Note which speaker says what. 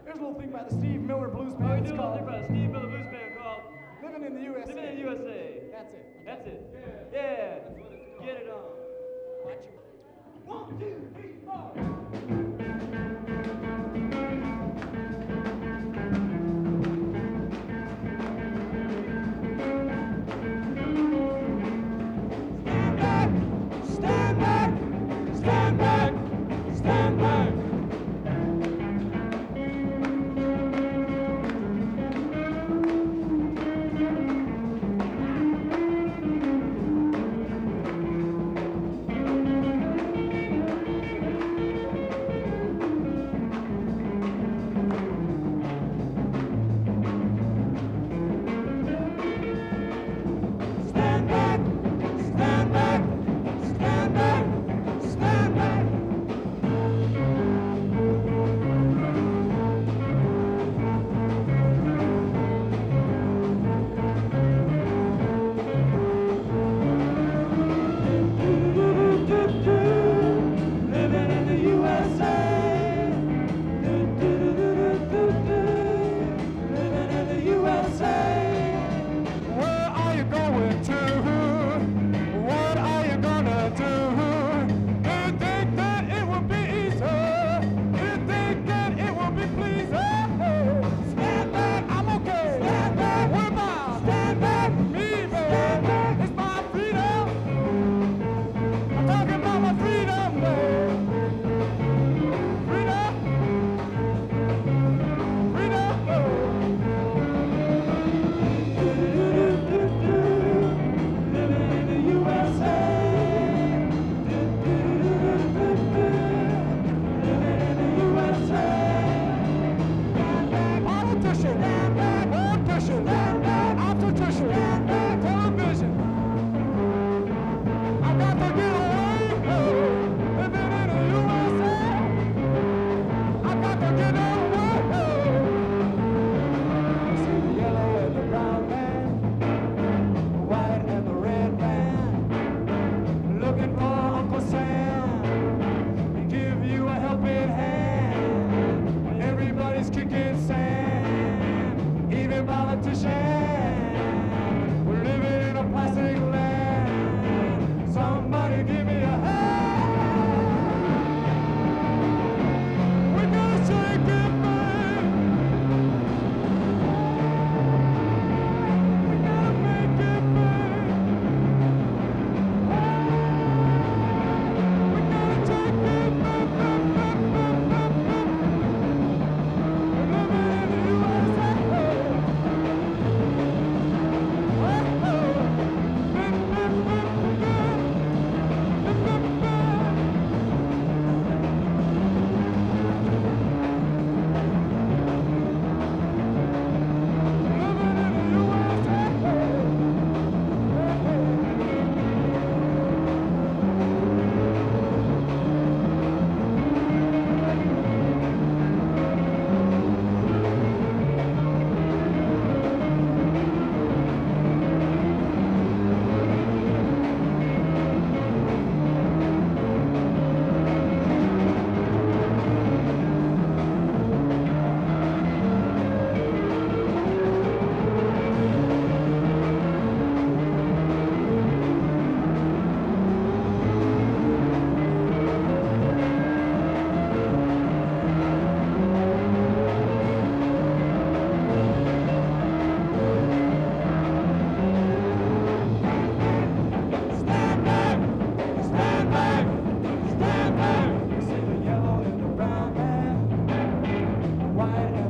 Speaker 1: Here's a little thing by the Steve Miller Blues
Speaker 2: Oh, we
Speaker 1: Band.
Speaker 2: do a little thing about a Steve Miller Blues Band called
Speaker 1: Living in the USA.
Speaker 2: Living in the USA.
Speaker 1: That's it.
Speaker 2: That's it. Yeah. Get it on.
Speaker 1: Watch it.
Speaker 2: 1, 2, 3, 4.
Speaker 1: Stand back, stand back, stand back. Stand back, stand back, stand back, stand back. Living in the USA. Living in the USA. Where are you going to? What are you gonna do? Do you think that it will be easy? Do you think that it will be pleasing? Stand back, I'm okay. Stand back, what about? Stand back, me, baby. Stand back, it's my freedom. I'm talking about my freedom, baby. Freedom, freedom, living in the USA. Living in the USA. Politician, politician, obstetrician, television. I got to get away. Living in the USA. I got to get away. See the yellow and the brown man, the white and the red man, looking for Uncle Sam to give you a helping hand. Everybody's kicking sand, even politicians. We're living in a plastic land. Somebody give me a hand. We're gonna shake it, babe. We gotta make it, babe. We gotta take it, babe, babe, babe, babe, babe, babe. We're living in the USA. Stand back, stand back, stand back. You see the yellow and the brown man, the white and